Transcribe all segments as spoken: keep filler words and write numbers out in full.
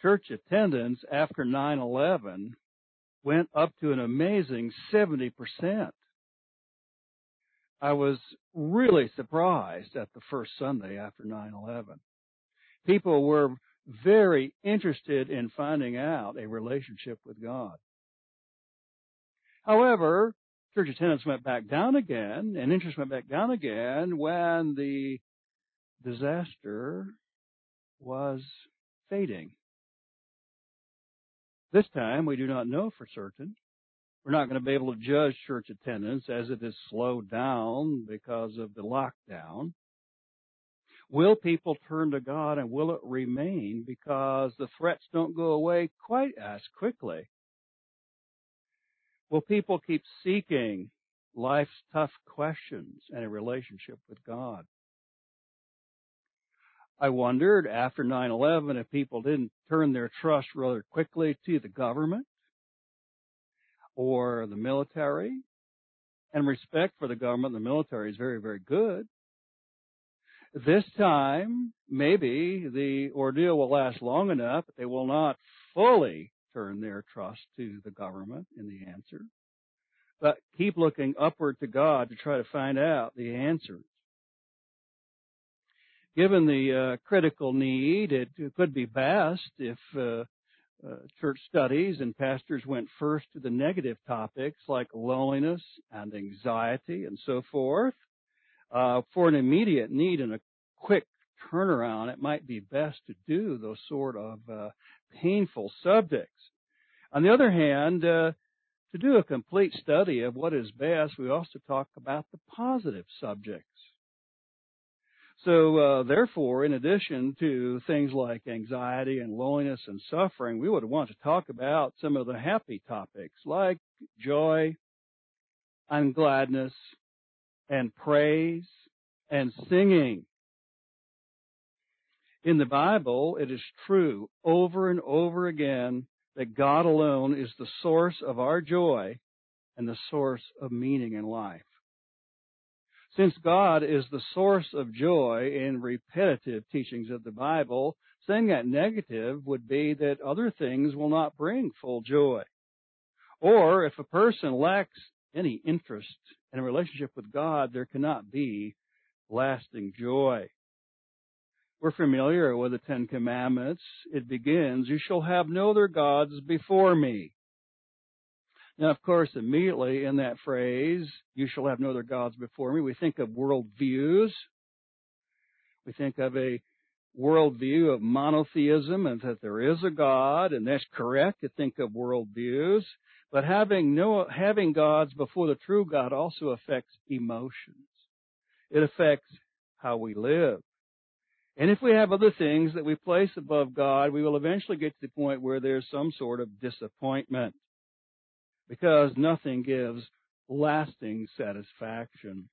church attendance after nine eleven went up to an amazing seventy percent. I was really surprised at the first Sunday after nine eleven. People were very interested in finding out a relationship with God. However, church attendance went back down again, and interest went back down again when the disaster was fading. This time, we do not know for certain. We're not going to be able to judge church attendance as it is slowed down because of the lockdown. Will people turn to God, and will it remain because the threats don't go away quite as quickly? Will people keep seeking life's tough questions and a relationship with God? I wondered after nine eleven if people didn't turn their trust rather quickly to the government or the military. And respect for the government and the military is very, very good. This time, maybe the ordeal will last long enough that they will not fully turn their trust to the government in the answer, but keep looking upward to God to try to find out the answers. Given the uh, critical need, it, it could be best if uh, uh, church studies and pastors went first to the negative topics like loneliness and anxiety and so forth. Uh, for an immediate need and a quick turnaround, it might be best to do those sort of uh, painful subjects. On the other hand, uh, to do a complete study of what is best, we also talk about the positive subjects. So, uh, therefore, in addition to things like anxiety and loneliness and suffering, we would want to talk about some of the happy topics like joy and gladness and praise and singing. In the Bible, it is true over and over again that God alone is the source of our joy and the source of meaning in life. Since God is the source of joy in repetitive teachings of the Bible, saying that negative would be that other things will not bring full joy. Or if a person lacks any interest in a relationship with God, there cannot be lasting joy. We're familiar with the Ten Commandments. It begins, "You shall have no other gods before me." Now, of course, immediately in that phrase, "you shall have no other gods before me," we think of worldviews. We think of a worldview of monotheism and that there is a God, and that's correct to think of worldviews. But having no having gods before the true God also affects emotions. It affects how we live. And if we have other things that we place above God, we will eventually get to the point where there's some sort of disappointment, because nothing gives lasting satisfaction.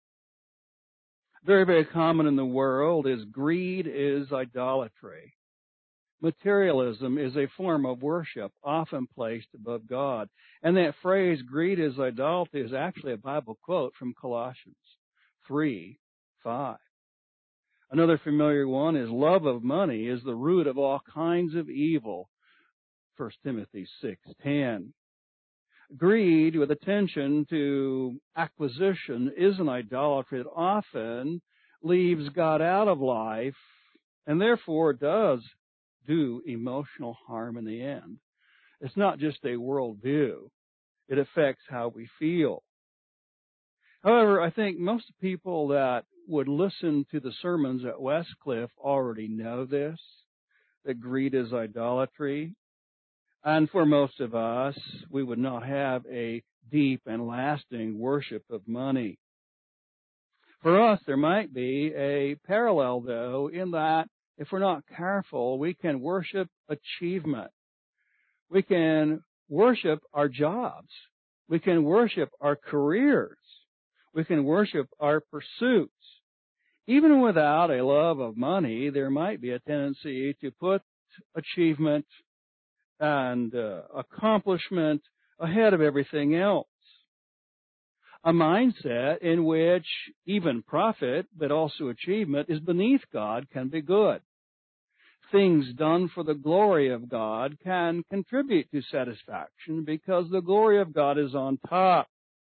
Very, very common in the world is greed is idolatry. Materialism is a form of worship, often placed above God. And that phrase, greed is idolatry, is actually a Bible quote from Colossians three five. Another familiar one is love of money is the root of all kinds of evil, First Timothy six ten. Greed with attention to acquisition is an idolatry that often leaves God out of life and therefore does do emotional harm in the end. It's not just a worldview. It affects how we feel. However, I think most people that would listen to the sermons at Westcliff already know this, that greed is idolatry. And for most of us, we would not have a deep and lasting worship of money. For us, there might be a parallel, though, in that if we're not careful, we can worship achievement. We can worship our jobs. We can worship our careers. We can worship our pursuits. Even without a love of money, there might be a tendency to put achievement and uh, accomplishment ahead of everything else. A mindset in which even profit, but also achievement, is beneath God can be good. things done for the glory of God can contribute to satisfaction because the glory of God is on top.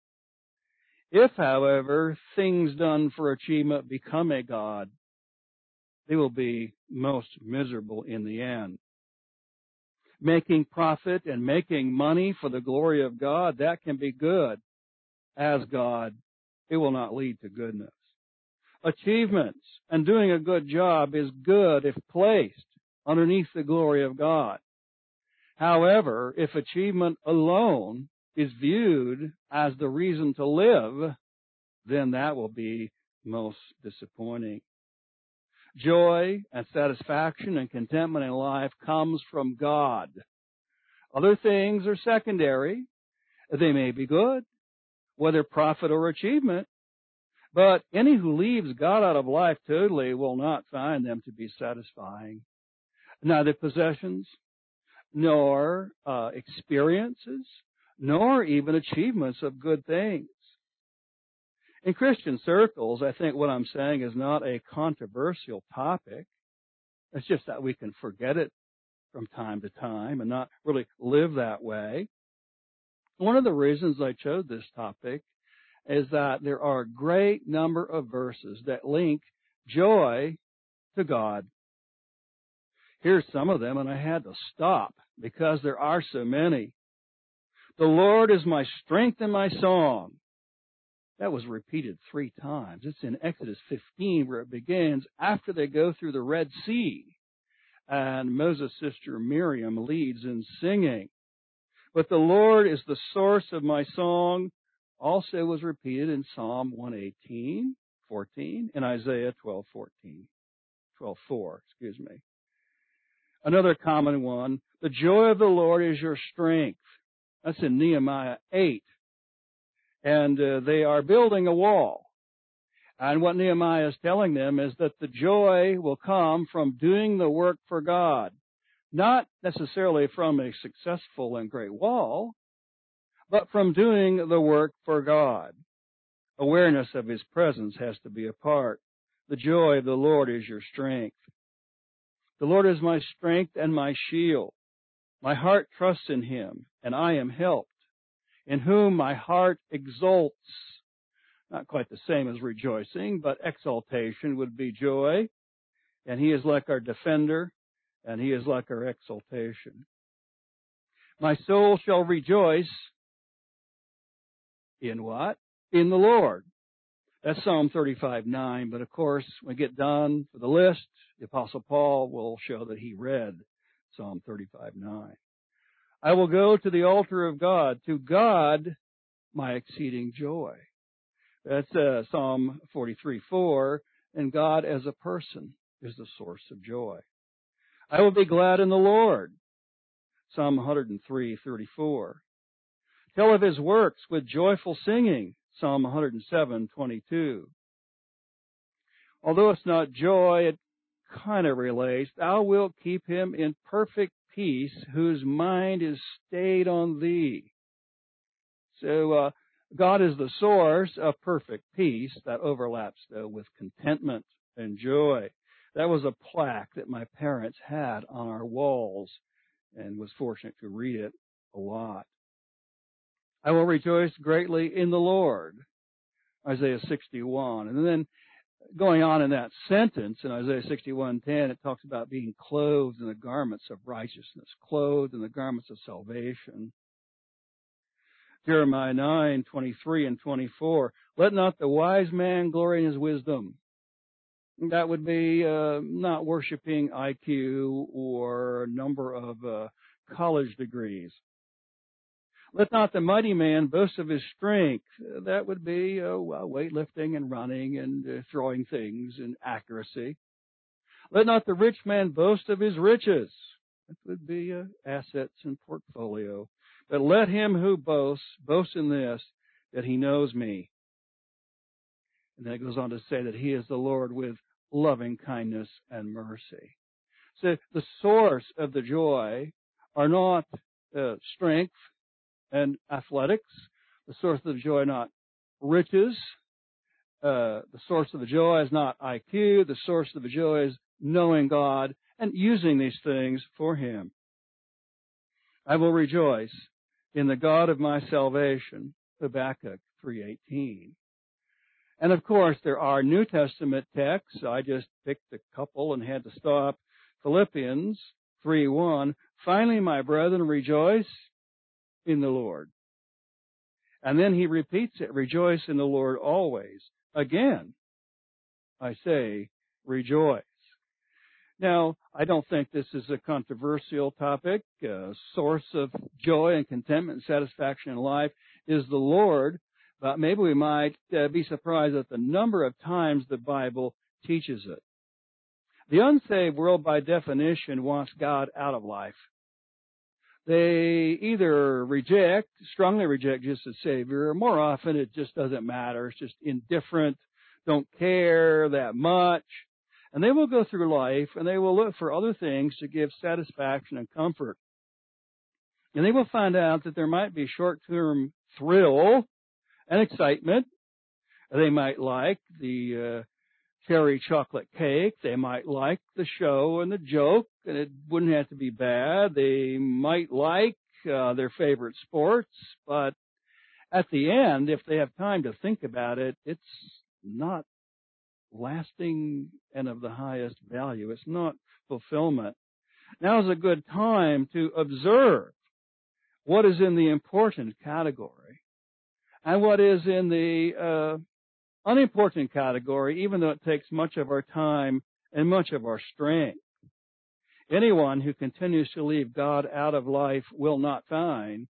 If, however, things done for achievement become a god, they will be most miserable in the end. Making profit and making money for the glory of God, that can be good. As God, it will not lead to goodness. Achievements and doing a good job is good if placed underneath the glory of God. However, if achievement alone is viewed as the reason to live, then that will be most disappointing. Joy and satisfaction and contentment in life comes from God. Other things are secondary. They may be good, whether profit or achievement, but any who leaves God out of life totally will not find them to be satisfying. Neither possessions, nor uh, experiences, nor even achievements of good things. In Christian circles, I think what I'm saying is not a controversial topic. It's just that we can forget it from time to time and not really live that way. One of the reasons I chose this topic is that there are a great number of verses that link joy to God. Here's some of them, and I had to stop because there are so many. The Lord is my strength and my song. That was repeated three times. It's in Exodus fifteen where it begins after they go through the Red Sea. And Moses' sister Miriam leads in singing. But the Lord is the source of my song. Also was repeated in Psalm one eighteen, fourteen, and Isaiah twelve, fourteen, twelve, four, excuse me. Another common one, the joy of the Lord is your strength. That's in Nehemiah eight. And uh, they are building a wall. And what Nehemiah is telling them is that the joy will come from doing the work for God. Not necessarily from a successful and great wall, but from doing the work for God. Awareness of His presence has to be a part. The joy of the Lord is your strength. The Lord is my strength and my shield. My heart trusts in Him, and I am helped. In whom my heart exults. Not quite the same as rejoicing, but exaltation would be joy. And He is like our defender, and He is like our exaltation. My soul shall rejoice in what? In the Lord. That's Psalm thirty-five nine, but of course, when we get done with the list, the Apostle Paul will show that he read Psalm thirty-five nine. I will go to the altar of God, to God my exceeding joy. That's uh, Psalm forty-three four, and God as a person is the source of joy. I will be glad in the Lord. Psalm one oh three thirty-four. Tell of His works with joyful singing. Psalm one oh seven twenty-two. Although it's not joy, it kind of relates. Thou wilt keep him in perfect peace, whose mind is stayed on Thee. So uh, God is the source of perfect peace. That overlaps, though, with contentment and joy. That was a plaque that my parents had on our walls, and was fortunate to read it a lot. I will rejoice greatly in the Lord. Isaiah sixty-one. And then going on in that sentence in Isaiah sixty-one ten, it talks about being clothed in the garments of righteousness, clothed in the garments of salvation. Jeremiah nine twenty-three and twenty-four. Let not the wise man glory in his wisdom. That would be uh, not worshiping I Q or a number of uh, college degrees. Let not the mighty man boast of his strength. That would be uh, well, weightlifting and running and uh, throwing things and accuracy. Let not the rich man boast of his riches. That would be uh, assets and portfolio. But let him who boasts, boast in this, that he knows me. And then it goes on to say that He is the Lord with loving kindness and mercy. So the source of the joy are not uh, strength and athletics. The source of the joy not riches. Uh, the source of the joy is not I Q. The source of the joy is knowing God and using these things for Him. I will rejoice in the God of my salvation, Habakkuk three eighteen. And of course, there are New Testament texts. I just picked a couple and had to stop. Philippians three one. Finally, my brethren, rejoice in the Lord. And then he repeats it, rejoice in the Lord always. Again, I say, rejoice. Now, I don't think this is a controversial topic. A source of joy and contentment and satisfaction in life is the Lord, but maybe we might uh, be surprised at the number of times the Bible teaches it. The unsaved world, by definition, wants God out of life. They either reject, strongly reject Jesus as Savior, or more often it just doesn't matter. It's just indifferent, don't care that much. And they will go through life and they will look for other things to give satisfaction and comfort. And they will find out that there might be short-term thrill and excitement. They might like the uh, cherry chocolate cake. They might like the show and the joke, and it wouldn't have to be bad. They might like uh, their favorite sports, but at the end, if they have time to think about it, it's not lasting and of the highest value. It's not fulfillment. Now is a good time to observe what is in the important category and what is in the uh, unimportant category, even though it takes much of our time and much of our strength. Anyone who continues to leave God out of life will not find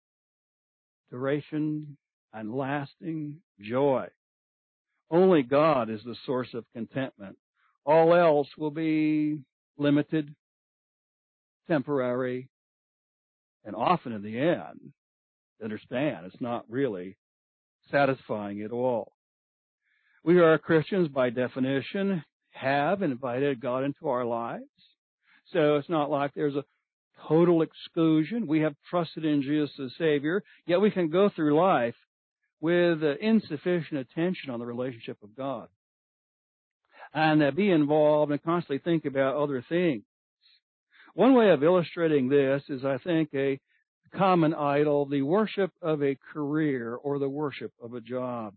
duration and lasting joy. Only God is the source of contentment. All else will be limited, temporary, and often in the end, understand, it's not really satisfying at all. We are Christians by definition, have invited God into our lives. So it's not like there's a total exclusion. We have trusted in Jesus as Savior, yet we can go through life with uh, insufficient attention on the relationship of God. And uh, be involved and constantly think about other things. One way of illustrating this is, I think, a common idol, the worship of a career or the worship of a job.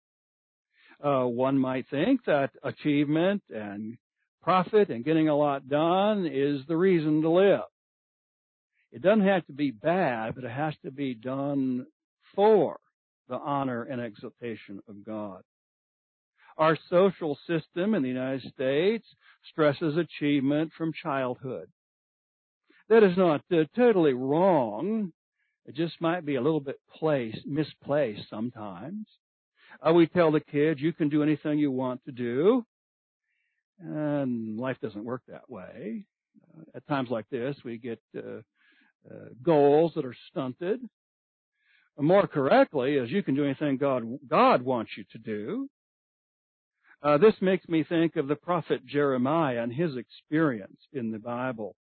Uh, one might think that achievement and profit and getting a lot done is the reason to live. It doesn't have to be bad, but it has to be done for the honor and exaltation of God. Our social system in the United States stresses achievement from childhood. That is not uh, totally wrong. It just might be a little bit placed, misplaced sometimes. Uh, we tell the kids, you can do anything you want to do. And life doesn't work that way. Uh, at times like this, we get uh, uh, goals that are stunted. More correctly, is you can do anything God God wants you to do. Uh, this makes me think of the prophet Jeremiah and his experience in the Bible.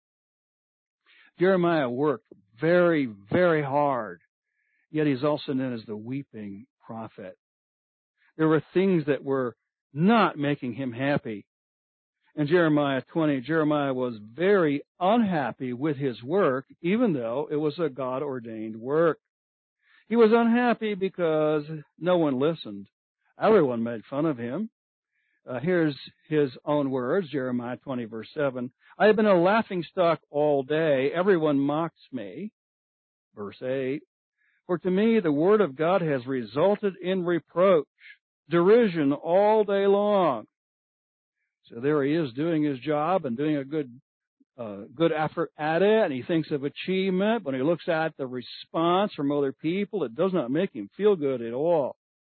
Jeremiah worked very, very hard, yet he's also known as the weeping prophet. There were things that were not making him happy. In Jeremiah twenty, Jeremiah was very unhappy with his work, even though it was a God-ordained work. He was unhappy because no one listened. Everyone made fun of him. Uh, here's his own words, Jeremiah twenty, verse seven. I have been a laughingstock all day. Everyone mocks me. Verse eight. For to me the word of God has resulted in reproach, derision all day long. So there he is doing his job and doing a good uh, good effort at it, and he thinks of achievement. When he looks at the response from other people, it does not make him feel good at all.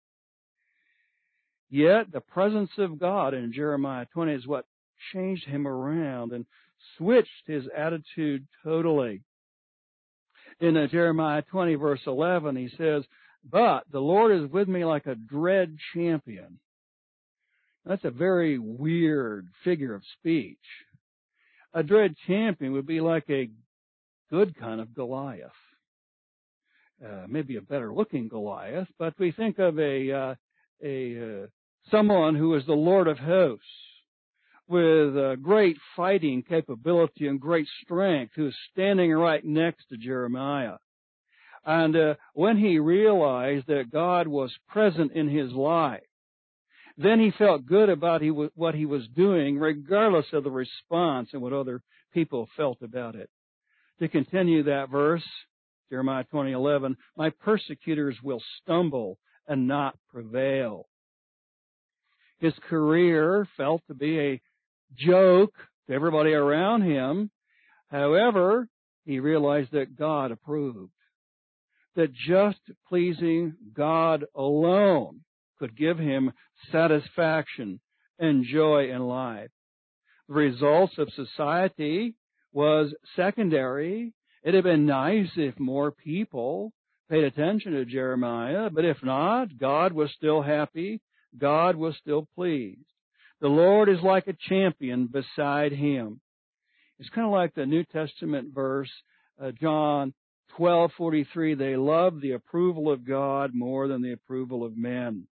Yet the presence of God in Jeremiah twenty is what changed him around and switched his attitude totally. In uh, Jeremiah twenty, verse eleven, he says, but the Lord is with me like a dread champion. That's a very weird figure of speech. A dread champion would be like a good kind of Goliath. Uh, maybe a better looking Goliath, but we think of a, uh, a, uh, someone who is the Lord of hosts, with uh, great fighting capability and great strength who was standing right next to Jeremiah. And uh, when he realized that God was present in his life, then he felt good about he w- what he was doing, regardless of the response and what other people felt about it. To continue that verse, Jeremiah twenty eleven, my persecutors will stumble and not prevail. His career felt to be a joke to everybody around him. However, he realized that God approved, that just pleasing God alone could give him satisfaction and joy in life. The results of society was secondary. It'd have been nice if more people paid attention to Jeremiah, but if not, God was still happy. God was still pleased. The Lord is like a champion beside him. It's kind of like the New Testament verse, uh, John twelve forty-three, they love the approval of God more than the approval of men.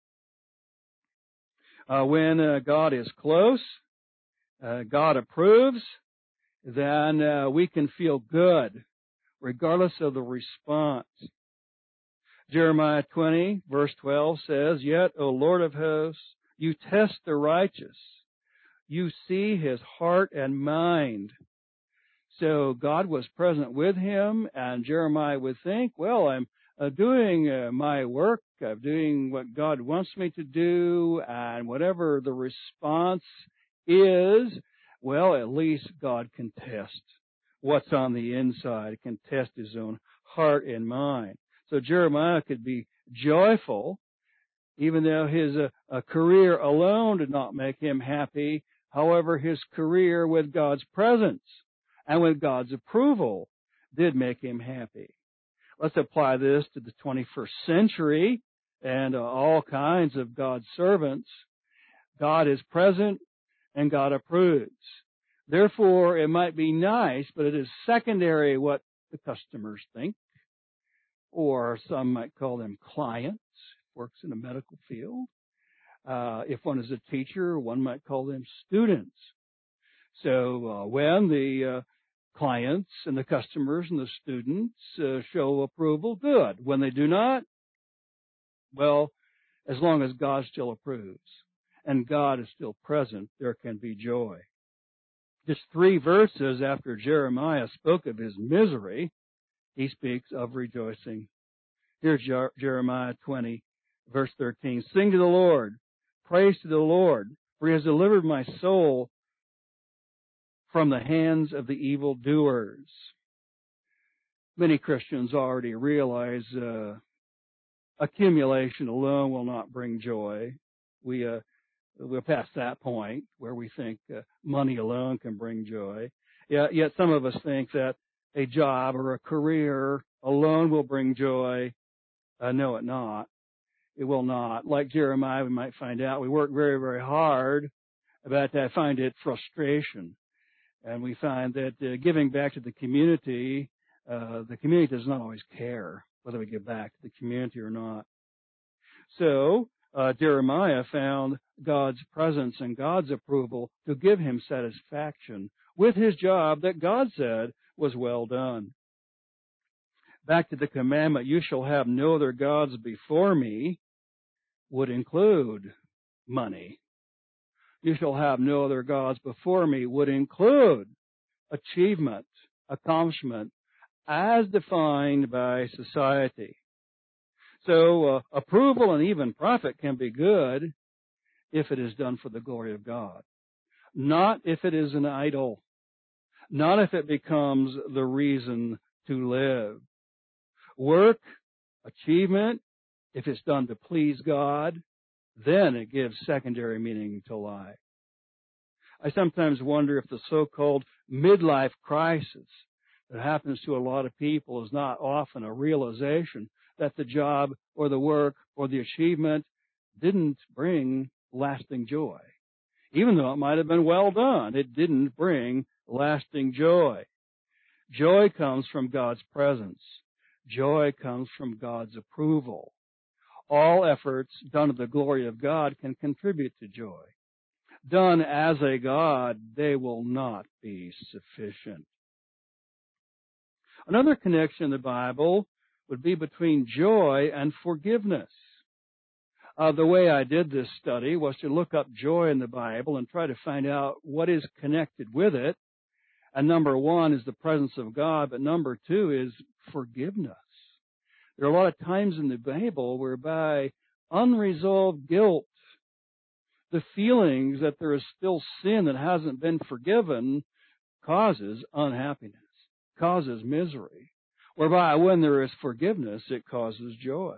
Uh, when uh, God is close, uh, God approves, then uh, we can feel good, regardless of the response. Jeremiah twenty, verse twelve says, yet, O Lord of hosts, you test the righteous. You see his heart and mind. So God was present with him, and Jeremiah would think, well, I'm uh, doing uh, my work, I'm doing what God wants me to do, and whatever the response is, well, at least God can test what's on the inside, can test his own heart and mind. So Jeremiah could be joyful, even though his uh, uh, career alone did not make him happy. However, his career with God's presence and with God's approval did make him happy. Let's apply this to the twenty-first century and uh, all kinds of God's servants. God is present and God approves. Therefore, it might be nice, but it is secondary what the customers think, or some might call them clients, works in the medical field. Uh, if one is a teacher, one might call them students. So uh, when the uh, clients and the customers and the students uh, show approval, good. When they do not, well, as long as God still approves and God is still present, there can be joy. Just three verses after Jeremiah spoke of his misery, he speaks of rejoicing. Here's Jer- Jeremiah twenty, verse thirteen. Sing to the Lord, praise to the Lord, for he has delivered my soul from the hands of the evildoers. Many Christians already realize uh, accumulation alone will not bring joy. We uh, we're past that point where we think uh, money alone can bring joy. Yet, yet some of us think that a job or a career alone will bring joy. Uh, no, it not. It will not. Like Jeremiah, we might find out we work very, very hard, but I find it frustration. And we find that uh, giving back to the community, uh, the community does not always care whether we give back to the community or not. So, uh, Jeremiah found God's presence and God's approval to give him satisfaction with his job that God said was well done. Back to the commandment, you shall have no other gods before me, would include money. You shall have no other gods before me would include achievement, accomplishment, as defined by society. So uh, approval and even profit can be good if it is done for the glory of God. Not if it is an idol. Not if it becomes the reason to live. Work, achievement, if it's done to please God, then it gives secondary meaning to life. I sometimes wonder if the so-called midlife crisis that happens to a lot of people is not often a realization that the job or the work or the achievement didn't bring lasting joy. Even though it might have been well done, it didn't bring lasting joy. Joy comes from God's presence. Joy comes from God's approval. All efforts done to the glory of God can contribute to joy. done as a god, they will not be sufficient. Another connection in the Bible would be between joy and forgiveness. Uh, the way I did this study was to look up joy in the Bible and try to find out what is connected with it. And number one is the presence of God, but number two is forgiveness. There are a lot of times in the Bible whereby unresolved guilt, the feelings that there is still sin that hasn't been forgiven, causes unhappiness, causes misery, whereby when there is forgiveness, it causes joy.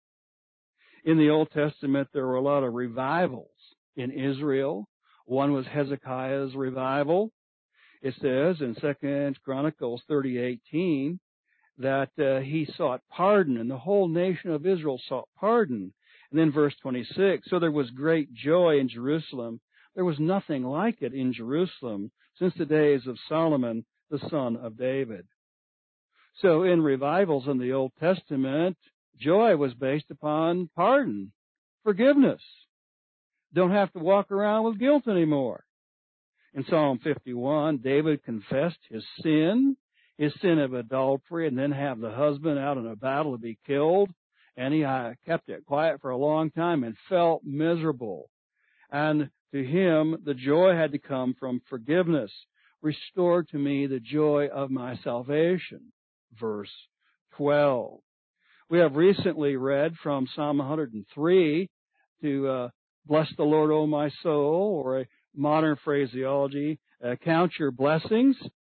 In the Old Testament, there were a lot of revivals in Israel. One was Hezekiah's revival. It says in Second Chronicles thirty eighteen that uh, he sought pardon, and the whole nation of Israel sought pardon. And then verse twenty-six, so there was great joy in Jerusalem. There was nothing like it in Jerusalem since the days of Solomon, the son of David. So in revivals in the Old Testament, joy was based upon pardon, forgiveness. Don't have to walk around with guilt anymore. In Psalm fifty-one, David confessed his sin, his sin of adultery, and then have the husband out in a battle to be killed. And he uh, kept it quiet for a long time and felt miserable. And to him, the joy had to come from forgiveness. Restore to me the joy of my salvation. Verse twelve. We have recently read from Psalm one hundred three to uh, bless the Lord, O my soul, or a modern phraseology, uh, count your blessings.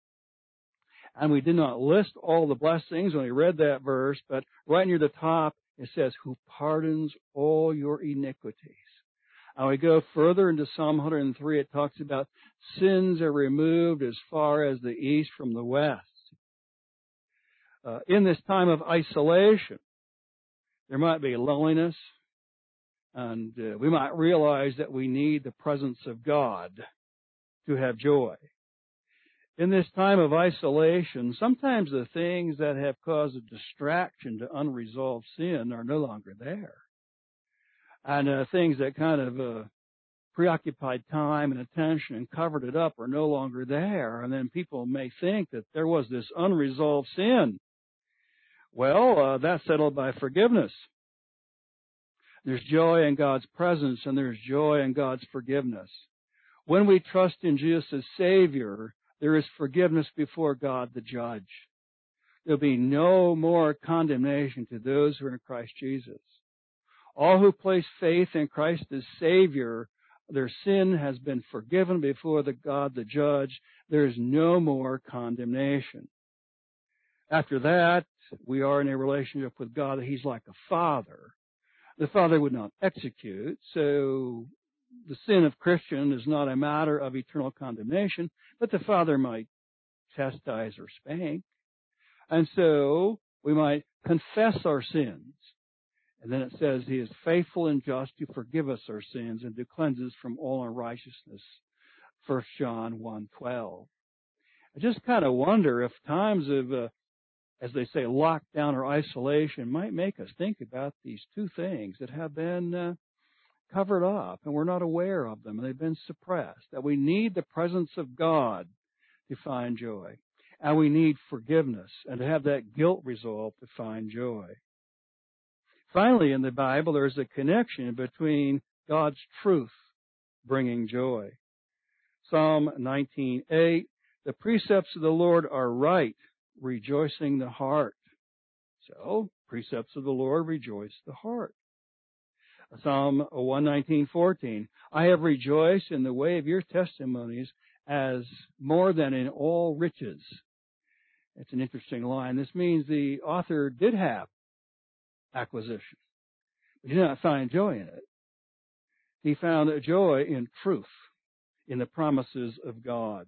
And we did not list all the blessings when we read that verse, but right near the top it says, who pardons all your iniquities. And we go further into Psalm one hundred three, it talks about sins are removed as far as the east from the west. Uh, in this time of isolation, there might be loneliness, and uh, we might realize that we need the presence of God to have joy. In this time of isolation, sometimes the things that have caused a distraction to unresolved sin are no longer there. And uh, things that kind of uh, preoccupied time and attention and covered it up are no longer there. And then people may think that there was this unresolved sin. Well, uh, that's settled by forgiveness. There's joy in God's presence, and there's joy in God's forgiveness. When we trust in Jesus as Savior, there is forgiveness before God the Judge. There'll be no more condemnation to those who are in Christ Jesus. All who place faith in Christ as Savior, their sin has been forgiven before the God the Judge. There is no more condemnation. After that, we are in a relationship with God that He's like a father. The Father would not execute, so the sin of Christian is not a matter of eternal condemnation, but the Father might chastise or spank. And so we might confess our sins. And then it says He is faithful and just to forgive us our sins and to cleanse us from all unrighteousness. First John one twelve. I just kind of wonder if times of, uh, as they say, lockdown or isolation might make us think about these two things that have been uh, covered up and we're not aware of them and they've been suppressed. That we need the presence of God to find joy. And we need forgiveness and to have that guilt resolved to find joy. Finally, in the Bible, there's a connection between God's truth bringing joy. Psalm nineteen eight, the precepts of the Lord are right, rejoicing the heart. So, precepts of the Lord rejoice the heart. Psalm one nineteen fourteen, I have rejoiced in the way of your testimonies as more than in all riches. It's an interesting line. This means the author did have acquisition, but he did not find joy in it. He found joy in truth, in the promises of God.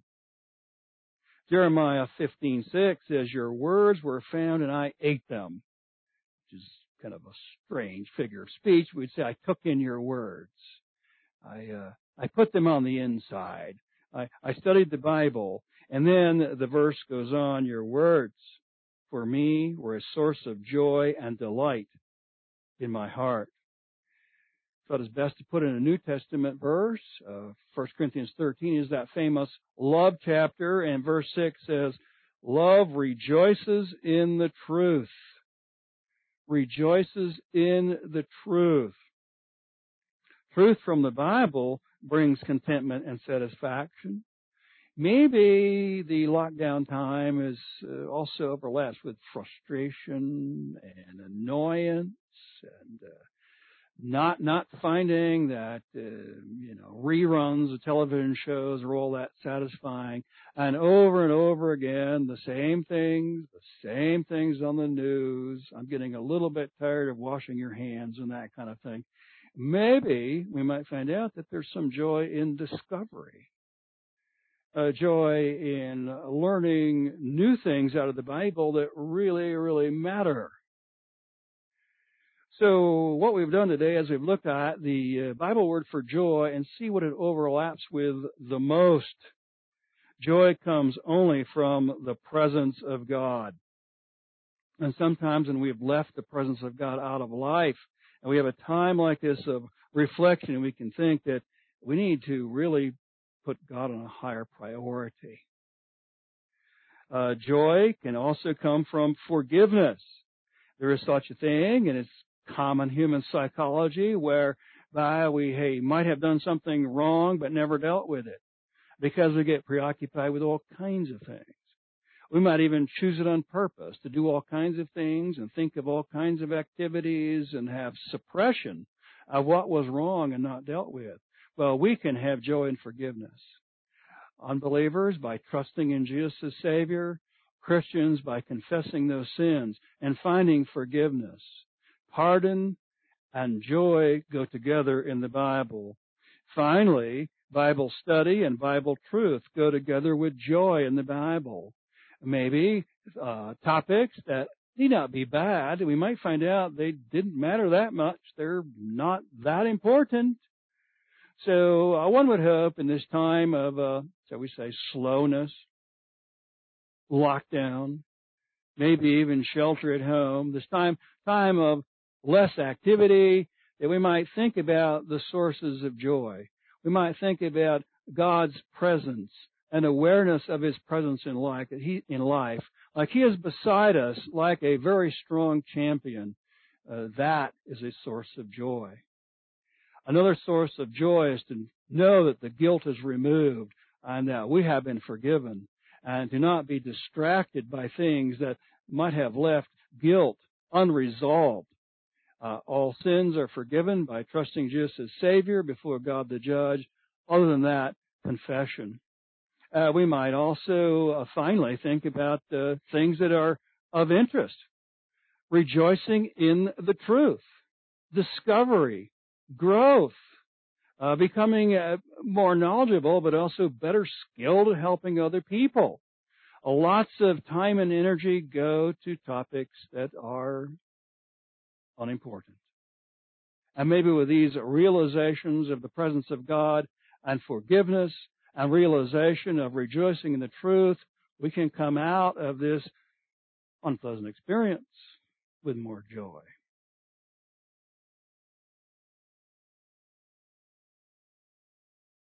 Jeremiah fifteen six says, your words were found and I ate them, which is kind of a strange figure of speech. We'd say, I took in your words. I uh, I put them on the inside. I, I studied the Bible. And then the verse goes on, your words for me were a source of joy and delight in my heart. thought it's best to put in a New Testament verse. Uh, First Corinthians thirteen is that famous love chapter, and verse six says, "Love rejoices in the truth." Rejoices in the truth. Truth from the Bible brings contentment and satisfaction. Maybe the lockdown time is uh, also overlaps with frustration and annoyance and uh, not not finding that uh, you know reruns of television shows are all that satisfying, and over and over again the same things, the same things on the news. I'm getting a little bit tired of washing your hands and that kind of thing. Maybe we might find out that there's some joy in discovery. Uh, joy in learning new things out of the Bible that really, really matter. So what we've done today is we've looked at the uh, Bible word for joy and see what it overlaps with the most. Joy comes only from the presence of God. And sometimes when we've left the presence of God out of life, and we have a time like this of reflection, we can think that we need to really put God on a higher priority. Uh, joy can also come from forgiveness. There is such a thing, and it's common human psychology whereby we hey, might have done something wrong but never dealt with it because we get preoccupied with all kinds of things. We might even choose it on purpose to do all kinds of things and think of all kinds of activities and have suppression of what was wrong and not dealt with. Well, we can have joy and forgiveness. Unbelievers by trusting in Jesus as Savior, Christians by confessing those sins and finding forgiveness. Pardon and joy go together in the Bible. Finally, Bible study and Bible truth go together with joy in the Bible. Maybe uh, topics that need not be bad. We might find out they didn't matter that much. They're not that important. So uh, one would hope in this time of, uh, shall we say, slowness, lockdown, maybe even shelter at home, this time time of less activity, that we might think about the sources of joy. We might think about God's presence and awareness of His presence in life, that He in life, like He is beside us, like a very strong champion. Uh, that is a source of joy. Another source of joy is to know that the guilt is removed and that we have been forgiven, and to not be distracted by things that might have left guilt unresolved. Uh, all sins are forgiven by trusting Jesus as Savior before God the Judge. Other than that, confession. Uh, we might also uh, finally think about uh, things that are of interest. Rejoicing in the truth, discovery, growth, uh, becoming uh, more knowledgeable, but also better skilled at helping other people. Uh, lots of time and energy go to topics that are unimportant. And maybe with these realizations of the presence of God and forgiveness and realization of rejoicing in the truth, we can come out of this unpleasant experience with more joy.